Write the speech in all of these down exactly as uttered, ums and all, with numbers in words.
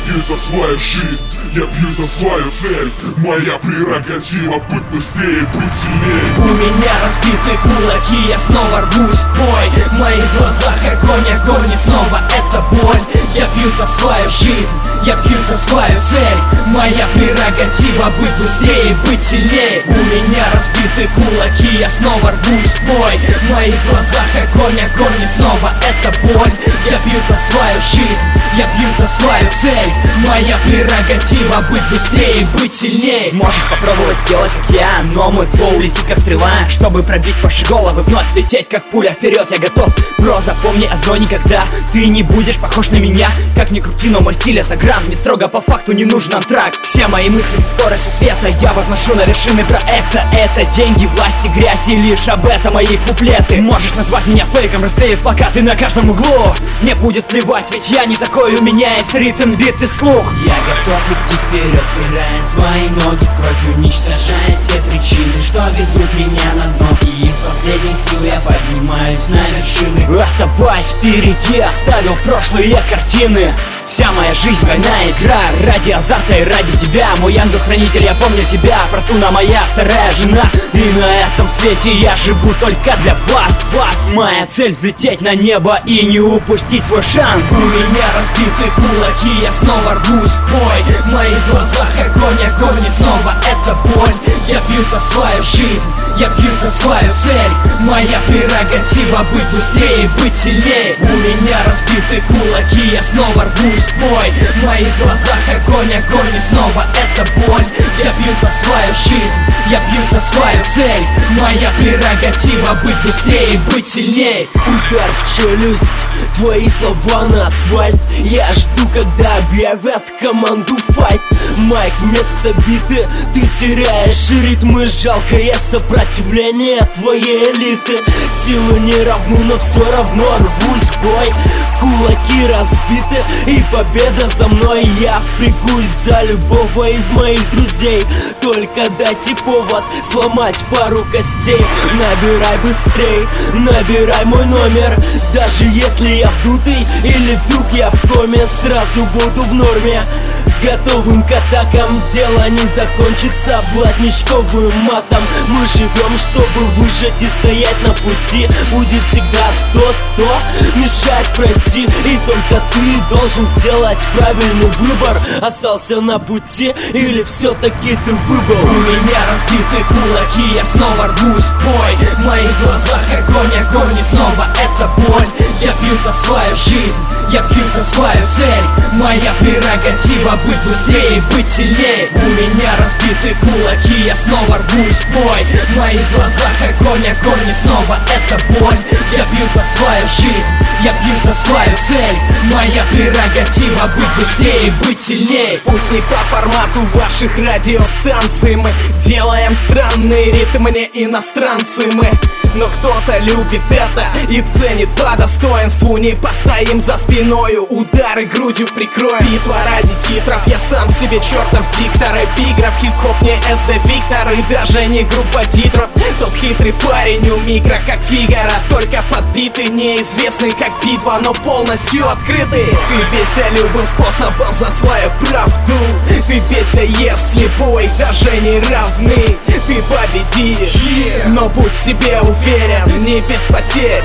пью за свою жизнь, я пью за свою цель. Моя прерогатива быть быстрее, быть сильнее. У меня разбиты кулаки, я снова рвусь в бой. В моих глазах огонь, огонь и снова это боль. Я пью за свою жизнь, я пью за свою цель. Моя прерогатива быть быстрее, быть сильнее. У меня разбиты кулаки, я снова рвусь в бой. В моих глазах огонь, огонь и снова это боль. Я пью за свою жизнь, я пью за свою цель. Моя прерогатива быть быстрее, быть сильнее. Можешь попробовать сделать как я, но мой флоу летит как стрела. Чтобы пробить ваши головы, вновь лететь как пуля вперед, я готов. Бро, запомни одно никогда, ты не будешь похож на меня. Как ни крути, но мой стиль это гранд. Мне строго по факту не нужен антракт. Все мои мысли со скоростью света я возношу на вершины проекта. Это деньги, власть и грязь, и лишь об этом мои куплеты. Можешь назвать меня фейком, расклеив плакаты на каждом углу. Мне будет плевать, ведь я не такой, у меня есть ритм, бит и слух. Я готов идти вперед, втирая свои ноги в кровь, уничтожая те причины, что ведут меня на дно. И из последних сил я поднимаюсь на вершины. Оставаясь впереди, оставил прошлые картины. Вся моя жизнь двойная игра, ради азарта и ради тебя. Мой ангел-хранитель, я помню тебя, фортуна моя вторая жена. И на этом свете я живу только для вас, вас. Моя цель взлететь на небо и не упустить свой шанс. У меня разбиты кулаки, я снова рвусь в бой. В моих глазах огонь, огонь и снова это боль. Я пью за свою жизнь, я пью за свою цель. Моя прерогатива быть быстрее, быть сильнее. У меня разбиты кулаки, я снова рвусь в бой. В моих глазах огонь, огонь и снова это боль. Я пью за свою жизнь, я пью за свою цель. Моя прерогатива быть быстрее, быть сильнее. Удар в челюсть, твои слова на асфальт. Я жду, когда объявят команду файт. Майк вместо биты, ты теряешь ритмы. Жалкое сопротивление твоей элиты. Силы не равны, но все равно рвусь в бой. Кулаки разбиты и победа за мной. Я впрягусь за любого из моих друзей. Только дайте повод сломать пару костей. Набирай быстрей, набирай мой номер. Даже если я вдутый или вдруг я в коме, сразу буду в норме. Готовым к атакам, дело не закончится блатничковым матом. Мы живем, чтобы выжить и стоять на пути. Будет всегда тот, кто мешает пройти. И только ты должен сделать правильный выбор. Остался на пути или все-таки ты выбрал? У меня разбиты кулаки, я снова рвусь в бой. В моих глазах огонь, огонь и снова это боль. Я пью за свою жизнь, я пью за свою цель. Моя прерогатива быть быстрее, быть сильнее. У меня разбиты кулаки, я снова рвусь в бой. В моих глазах огонь, огонь и снова это боль. Я пью за свою жизнь, я пью за свою цель. Моя прерогатива быть быстрее, быть сильнее. Пусть не по формату ваших радиостанций мы делаем странные ритмы, не иностранцы мы. Но кто-то любит это и ценит по достоинству. Не постоим за спиною, удары грудью прикроем. Битва ради титров, я сам себе чертов диктор. Эпиграф, хип-хоп, не эс дэ Виктор. И даже не группа Дитрот. Тот хитрый парень у микро, как Фигаро. Только подбитый, неизвестный, как битва, но полностью открытый. Ты бейся любым способом за свою правду. Ты бейся, если бой даже не равны. Ты победишь, yeah. Но будь в себе уверен, не без потерь.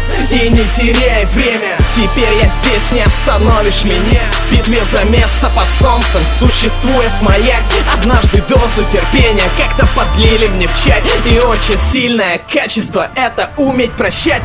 И не теряй время, теперь я здесь, не остановишь меня. В битве за место под солнцем существует маяк. Однажды дозу терпения как-то подлили мне в чай. И очень сильное качество — это уметь прощать.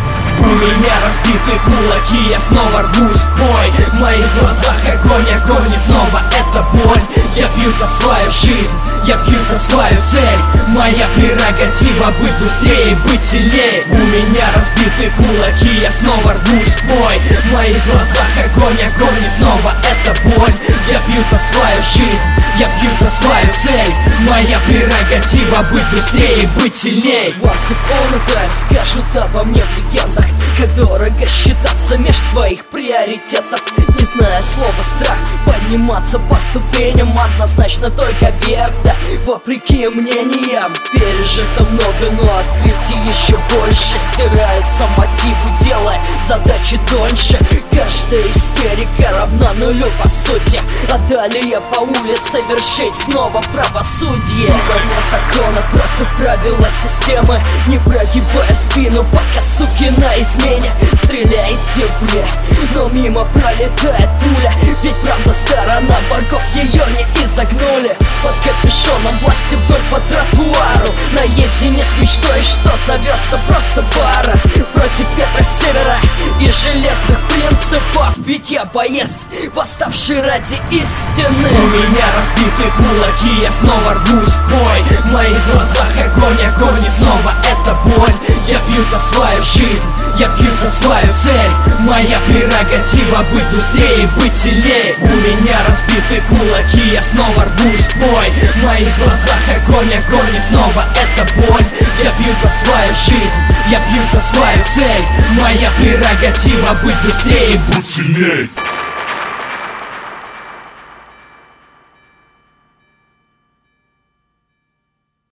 У меня разбиты кулаки, я снова рвусь в бой. В моих глазах огонь, огонь и снова это боль. Я пью за свою жизнь, я пью за свою цель. Моя прерогатива быть быстрее, быть сильнее. У меня разбиты кулаки, я снова рвусь в бой. В моих глазах огонь, огонь и снова это боль. Я пью за свою жизнь, я пью за свою цель. Моя прерогатива быть быстрее, быть сильнее. Once upon a time скажут обо мне в легендах, как дорого считаться затеряться меж своих приоритетов. Не зная слова страх, подниматься по ступеням однозначно только вверх, да, вопреки мнениям. Пережито много, но открытий еще больше. Стираются мотивы, делая задачи тоньше. Каждая истерика равна нулю по сути, а далее по улице вершить снова правосудие. Вне закона против правила системы, не прогибая спину, пока суки на измене. Стреляйте, бля, но мимо пролетает пуля, ведь правда сторона богов ее не изогнули. Под капюшоном власти вдоль по тротуару, наедине с мечтой, что зовется просто пара. Против ветра севера и железных принципов, ведь я боец, восставший ради истины. У меня разбиты кулаки, я снова рвусь в бой. В моих глазах огонь, огонь, и снова это боль. Я пью за свою жизнь, я пью за свою цель. Моя прерогатива быть быстрее, быть сильнее. У меня разбиты кулаки, я снова рвусь в бой. В моих глазах огонь, огонь, и снова это боль. Я пью за свою жизнь, я пью за свою цель. Моя прерогатива быть быстрее, быть сильнее.